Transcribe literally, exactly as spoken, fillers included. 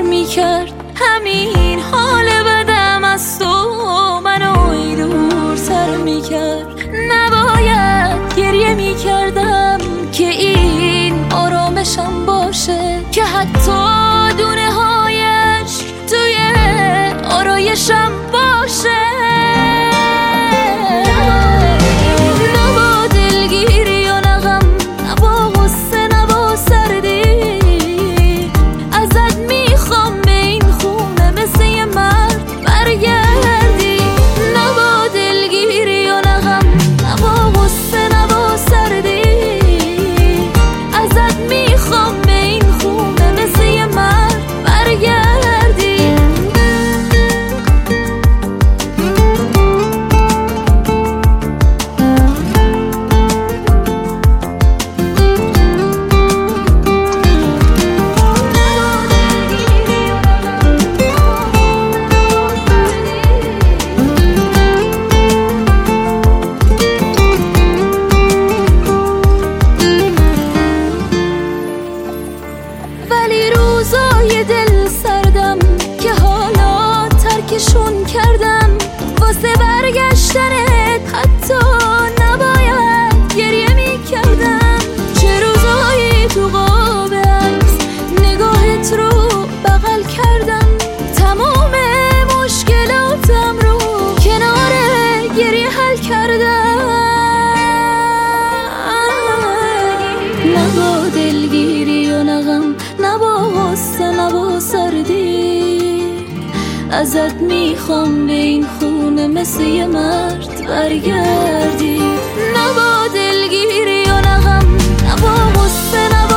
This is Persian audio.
میکرد همین حال بدم از تو منو دورتر میکرد. نباید گریه میکردم که این آرامشم باشه، که حتی دونه هایش توی آرایشم باشه. نبا دلگیری و نغم، نبا غصه، نبا سردی، ازت میخوام به این خونه مثل یه مرد برگردی. نبا دلگیری و نغم، نبا غصه، نبا سردی، ازت میخوام به این خونه مثل یه مرد برگردی. ولی روزای دل سردم که حالا ترکشون کردم، واسه برگشتنت حتی نباید گریه میکردم. چه روزایی تو قاب عکس نگاهت رو بغل کردم، تمام مشکلاتم رو کنار گریه حل کردم. نبا دلگیری و نغم، نبا غصه، نبا سردی، ازت میخوام به این خونه مثل یه مرد برگردی. نبا دلگیری و نغم، نبا غصه، نبا